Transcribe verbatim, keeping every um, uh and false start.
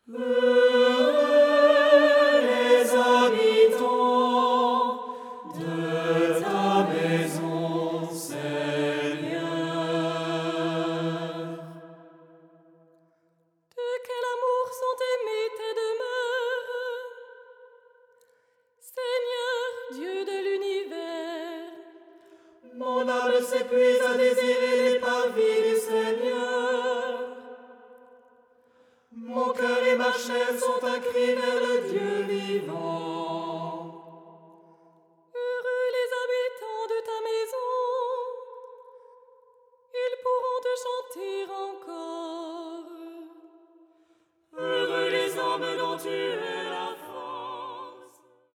Heureux les habitants de ta maison, Seigneur. De quel amour sont aimées tes demeures, Seigneur, Dieu de l'univers. Mon âme s'épuise à désirer les parvis du Seigneur. Mon cœur et ma chair sont un cri vers le Dieu vivant.